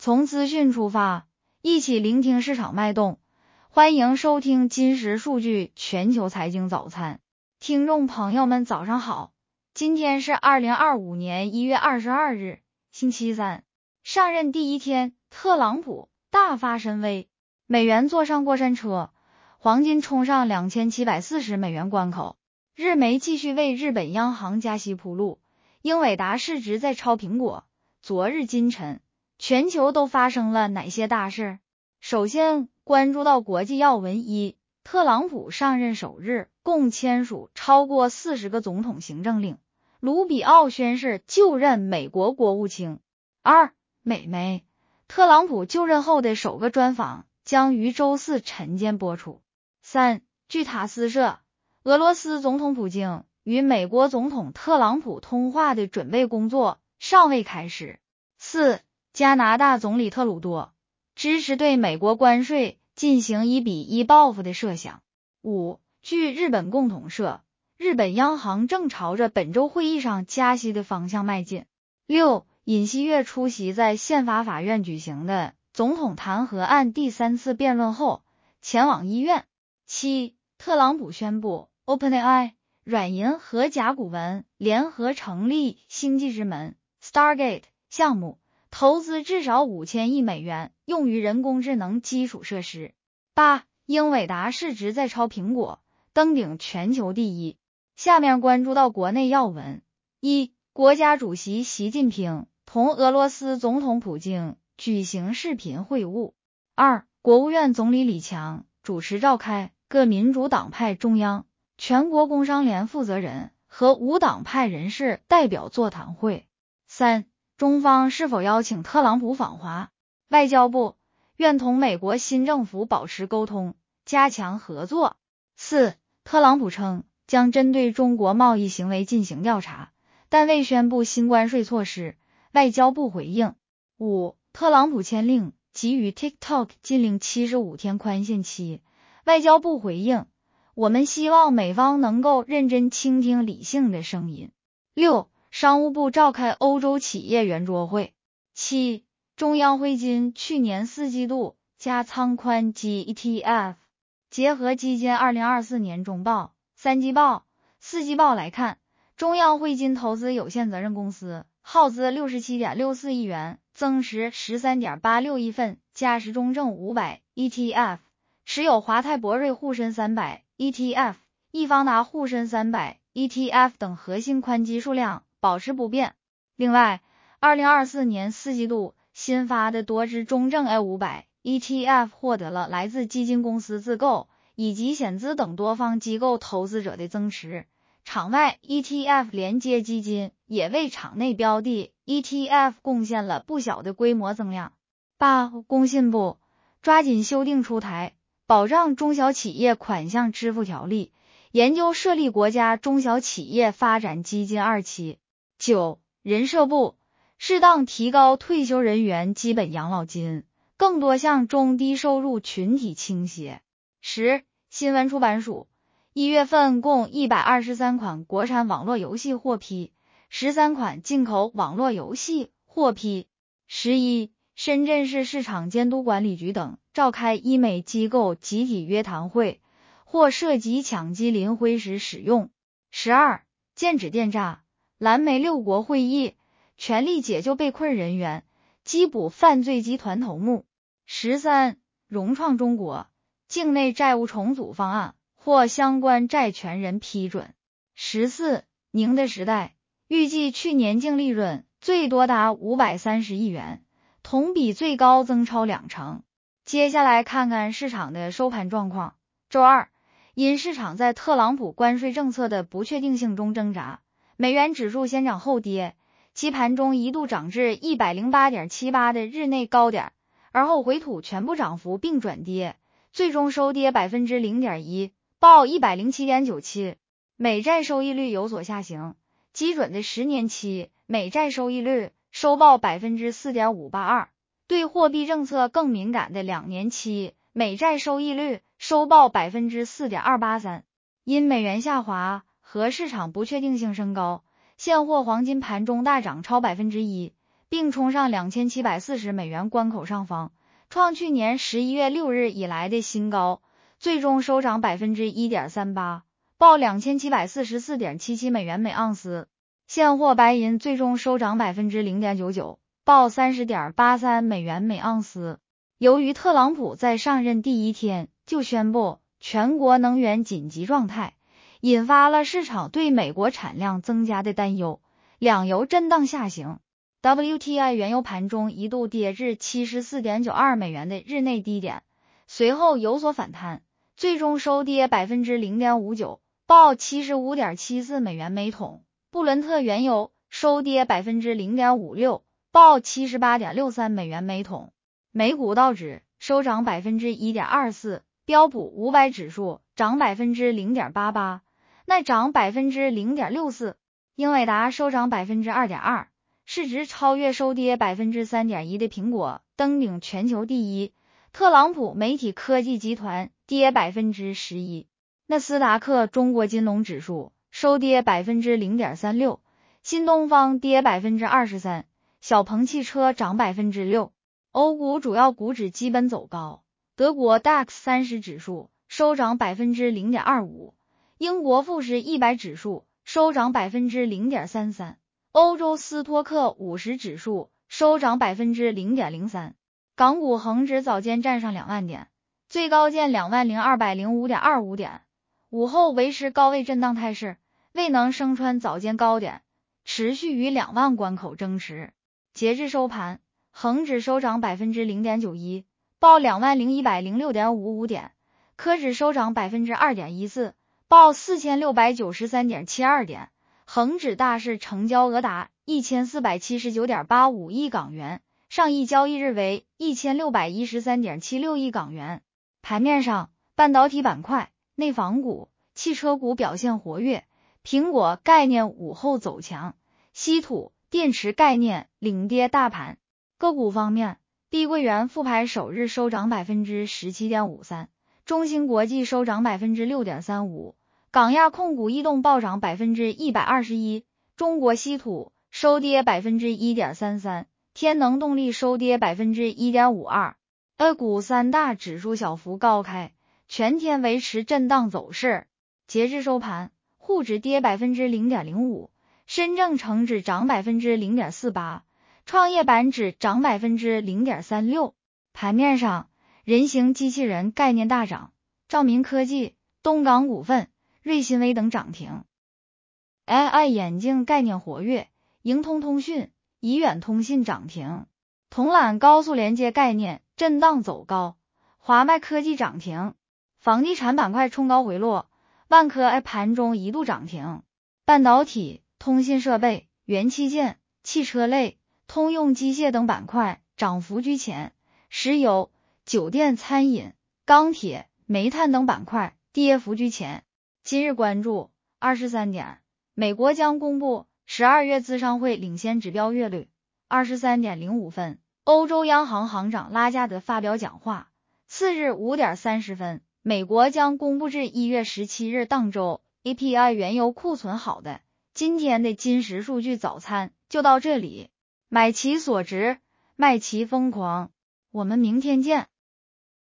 从资讯出发，一起聆听市场脉动。欢迎收听金石数据全球财经早餐。听众朋友们早上好，今天是2025年1月22日，星期三。上任第一天，特朗普大发神威，美元坐上过山车，黄金冲上2740美元关口。日媒继续为日本央行加息铺路，英伟达市值在超苹果。昨日今晨，全球都发生了哪些大事？首先关注到国际要闻一，特朗普上任首日共签署超过40个总统行政令，卢比奥宣誓就任美国国务卿。二，美媒，特朗普就任后的首个专访将于周四晨间播出。三，据塔斯社，俄罗斯总统普京与美国总统特朗普通话的准备工作尚未开始。四，加拿大总理特鲁多支持对美国关税进行1:1报复的设想。五，据日本共同社，日本央行正朝着本周会议上加息的方向迈进。六，尹锡悦出席在宪法法院举行的总统弹劾案第3次辩论后，前往医院。七，特朗普宣布 OpenAI、软银和甲骨文联合成立星际之门 Stargate 项目，投资至少5000亿美元，用于人工智能基础设施。八，英伟达市值在超苹果，登顶全球第一。下面关注到国内要闻。一，国家主席习近平同俄罗斯总统普京举行视频会晤。二，国务院总理李强主持召开各民主党派中央、全国工商联负责人和无党派人士代表座谈会。三，中方是否邀请特朗普访华？外交部愿同美国新政府保持沟通，加强合作。四，特朗普称将针对中国贸易行为进行调查，但未宣布新关税措施，外交部回应。五，特朗普签令给予 TikTok 禁令75天宽限期，外交部回应，我们希望美方能够认真倾听理性的声音。六，商务部召开欧洲企业圆桌会。七，中央汇金去年4季度加仓宽基 ETF， 结合基金2024年中报、3季报、4季报来看，中央汇金投资有限责任公司耗资 67.64 亿元，增持 13.86 亿份嘉实中证500 ETF， 持有华泰柏瑞沪深300 ETF、易方达沪深300 ETF 等核心宽基数量保持不变。另外，2024年4季度新发的多只中证 A500 ETF 获得了来自基金公司自购以及险资等多方机构投资者的增持，场外 ETF 连接基金也为场内标的 ETF 贡献了不小的规模增量。八，工信部抓紧修订出台保障中小企业款项支付条例，研究设立国家中小企业发展基金2期。九，人社部适当提高退休人员基本养老金，更多向中低收入群体倾斜。十，新闻出版署1月份共123款国产网络游戏获批，13款进口网络游戏获批。11，深圳市市场监督管理局等召开医美机构集体约谈会，或涉及抢机磷灰石使用。12，剑指电诈，蓝莓6国会议全力解救被困人员，缉捕犯罪集团头目。13，融创中国境内债务重组方案获相关债权人批准。14，宁的时代预计去年净利润最多达530亿元，同比最高增超20%。接下来看看市场的收盘状况。周二，因市场在特朗普关税政策的不确定性中挣扎，美元指数先涨后跌，其盘中一度涨至 108.78 的日内高点，而后回吐全部涨幅并转跌，最终收跌 0.1%， 报 107.97。 美债收益率有所下行，基准的10年期美债收益率收报 4.582%， 对货币政策更敏感的2年期美债收益率收报 4.283%。 因美元下滑和市场不确定性升高，现货黄金盘中大涨超 1%， 并冲上$2740关口上方，创去年11月6日以来的新高，最终收涨 1.38%， 报$2744.77每盎司。现货白银最终收涨 0.99%， 报$30.83每盎司。由于特朗普在上任第一天就宣布全国能源紧急状态，引发了市场对美国产量增加的担忧，两油震荡下行。WTI 原油盘中一度跌至 74.92 的日内低点，随后有所反弹，最终收跌 0.59%， 报 75.74 每桶。布伦特原油收跌 0.56%， 报 78.63 每桶。美股道指收涨 1.24%， 标普500指数涨 0.88%， 奈涨 0.64%， 英伟达收涨 2.2%， 市值超越收跌 3.1% 的苹果，登顶全球第一。特朗普媒体科技集团跌 11%， 纳斯达克中国金龙指数收跌 0.36%， 新东方跌 23%， 小鹏汽车涨 6%。欧股主要股指基本走高，德国 DAX 30指数收涨 0.25%， 英国富时100指数收涨 0.33%， 欧洲斯托克50指数收涨 0.03%。港股恒指早间站上2万点，最高见 20,205.25 点，午后维持高位震荡态势，未能升穿早间高点，持续与2万关口争持。截至收盘，恒指收涨 0.91%， 报 20,106.55 点，科指收涨 2.14%， 报 4,693.72 点，恒指大市成交额达 1,479.85 亿港元，上一交易日为 1,613.76 亿港元。盘面上，半导体板块、内房股、汽车股表现活跃，苹果概念午后走强，稀土、电池概念领跌大盘。个股方面，碧桂园复牌首日收涨 17.53%， 中芯国际收涨 6.35%， 港亚控股异动暴涨 121%， 中国稀土收跌 1.33%， 天能动力收跌 1.52%。A 股三大指数小幅高开，全天维持震荡走势。截至收盘，沪指跌 0.05%， 深证成指涨 0.48%，创业板指涨 0.36%。 盘面上，人形机器人概念大涨，兆民科技、东港股份、瑞信微等涨停。 AI 眼镜概念活跃，盈通通讯、怡远通信涨停。铜缆高速连接概念震荡走高，华迈科技涨停。房地产板块冲高回落，万科盘中一度涨停。半导体、通信设备、元器件、汽车类、通用机械等板块涨幅居前，石油、酒店餐饮、钢铁、煤炭等板块跌幅居前。今日关注23点，美国将公布12月资商会领先指标月率。23:05分，欧洲央行行长拉加德发表讲话。次日5点30分，美国将公布至1月17日当周 API 原油库存。好的，今天的金石数据早餐就到这里。买其所值，卖其疯狂，我们明天见。